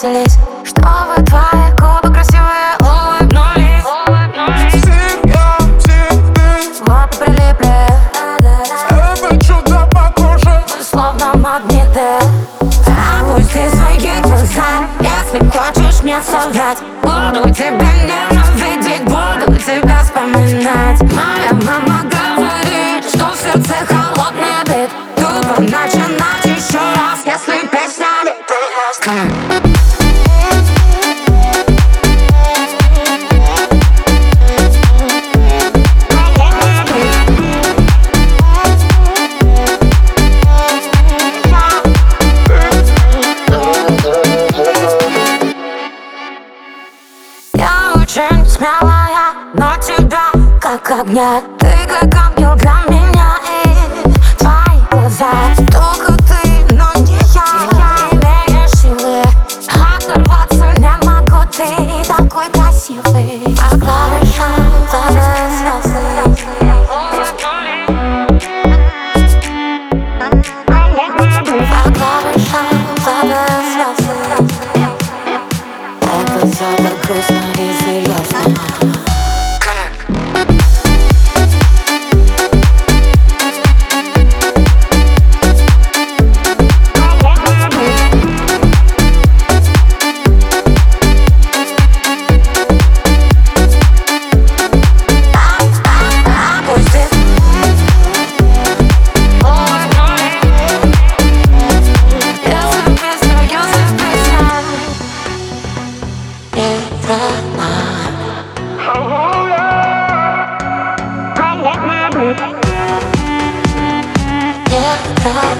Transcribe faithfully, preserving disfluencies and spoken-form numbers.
встретились, чтобы твои губы красивые улыбнулись. Все я, все ты, Губы прилипли, это чудо похоже. мы словно магниты. Опусти свои глаза, если хочешь мне соврать. Буду тебя ненавидеть, буду тебя вспоминать. Моя мама говорит, что в сердце холодный бит. Тупо начинать еще раз, если песня не прекрасна. Очень смелая, но тебя как огня. Ты как ангел для меня и твои глаза. Только ты, но не я. Я имею силы, оторваться не могу. Ты такой красивый. А клавишам твои слезы. А клавишам твои слезы. Это все так грустно и серьезно. Yeah.